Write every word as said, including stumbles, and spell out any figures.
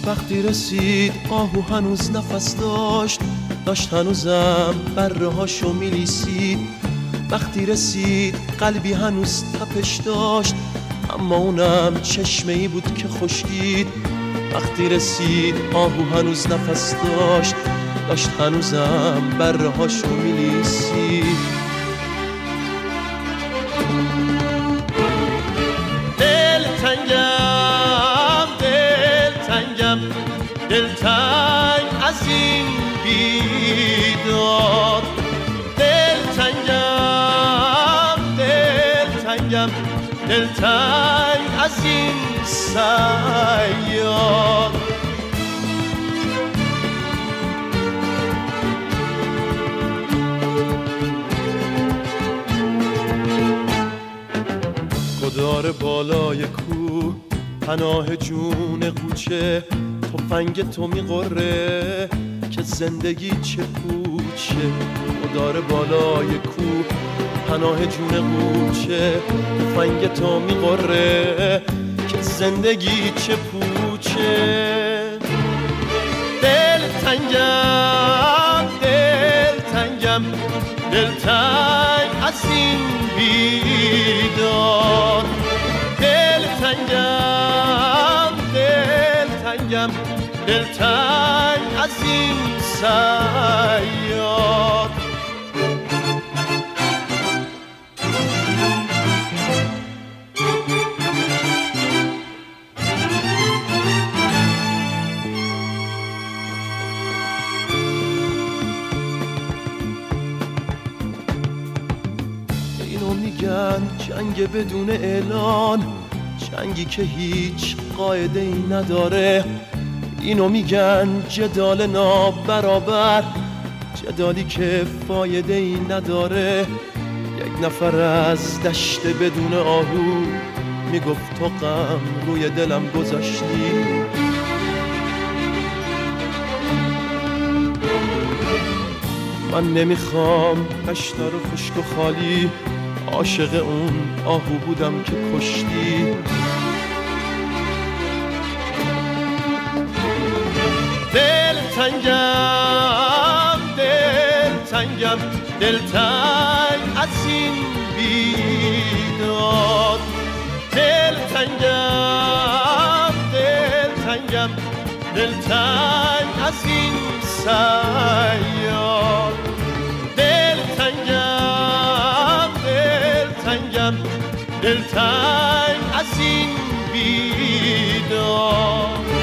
وقتی رسید آهو هنوز نفس داشت، داشت هنوزم بره هاشو میلیسید. وقتی رسید قلبی هنوز تپش داشت، اما اونم چشمه ای بود که خشکید. وقتی رسید آهو هنوز نفس داشت، داشت هنوزم بره هاشو میلیسید. دل تنگم دل تنگم دل تنگ از این بیداد. دل تنگم دل تنگم دل تنگ از این صیاد. گدار بالای کوه پناه جون قوچه، تفنگ تو میقره که زندگی چه پوچه. گدار بالای کوه پناه جون قوچه، تفنگ تو میقره که زندگی چه پوچه. دل تنگم دل تنگم دل تنگ از این بیداد. دل تنگم دل تنگم دل تنگ از این صیاد. جنگ بدون اعلان، جنگی که هیچ قاعده ای نداره. اینو میگن جدال نابرابر، جدالی که فایده ای نداره. یک نفر از دشت بدون آهو میگفت تو غم روی دلم گذاشتی. من نمیخوام دشت رو خشک و خالی، عاشق اون آهو بودم که کشتی. دل تنگم دل تنگم دل تنگ از این بیداد. دل تنگم دل تنگم دل تنگ از این صیاد. دل تنگم دل تنگ از این بیداد.